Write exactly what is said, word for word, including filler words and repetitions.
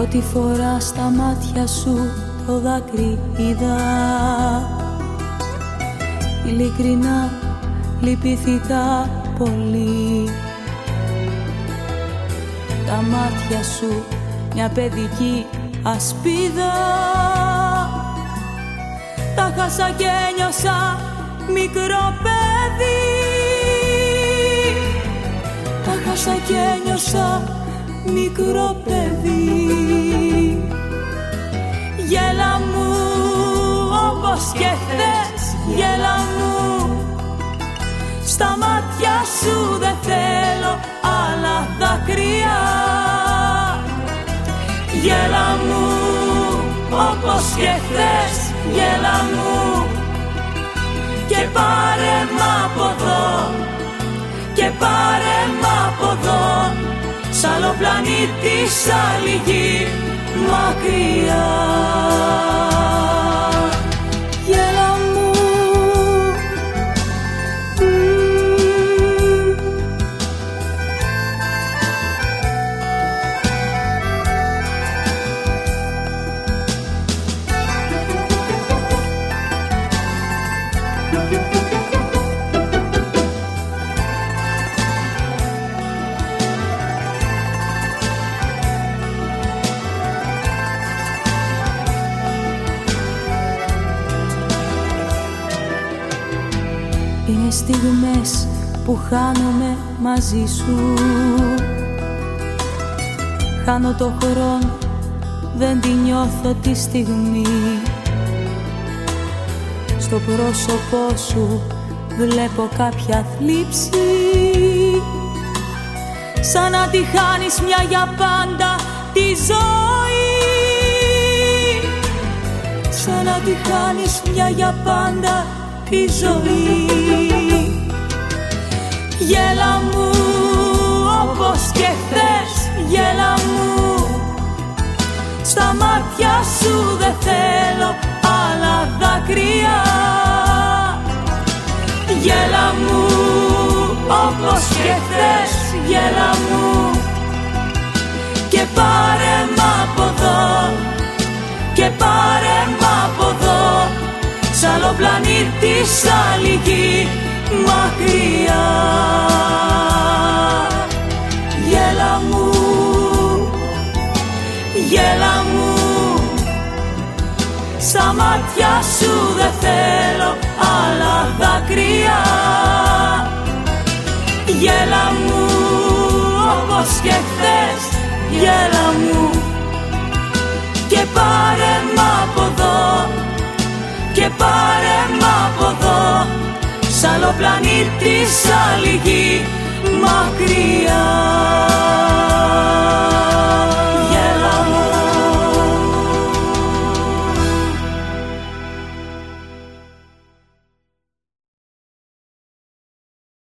Πρώτη φορά στα μάτια σου το δάκρυ είδα. Ειλικρινά λυπήθηκα πολύ. Τα μάτια σου μια παιδική ασπίδα. Τα χάσα και ένιωσα μικρό παιδί. Τα χάσα και ένιωσα μικρό παιδί. Γέλα μου όπως και χθες, γέλα μου. Στα μάτια σου δεν θέλω άλλα δάκρυα. Γέλα μου όπως και χθες, γέλα μου. Και πάρε μ' από εδώ, και πάρε μ' από εδώ. Σ' άλλο πλανήτη, σ' άλλη γη, μακριά. Γέλα μου. Είναι στιγμές που χάνομαι μαζί σου. Χάνω το χρόνο, δεν τη νιώθω τη στιγμή. Στο πρόσωπό σου βλέπω κάποια θλίψη. Σαν να τη χάνεις μια για πάντα τη ζωή. Σαν να τη χάνεις μια για πάντα τη ζωή. Γέλα μου όπως και χθες, γέλα μου. Στα μάτια σου δεν θέλω άλλα δάκρυα. Γέλα μου όπως και χθες, γέλα μου. Και πάρε μ' από εδώ, και πάρε μ' από εδώ. Σ' άλλο πλανήτη, σ' άλλη γη, μακριά. Γέλα μου, γέλα μου. Στα μάτια σου δεν θέλω άλλα δάκρυα. Γέλα μου όπως και χθες, γέλα μου. Και πάρε μ' από εδώ, και πάρε μ' από εδώ. Σ' άλλο πλανήτη, σ' άλλη γη, μακριά.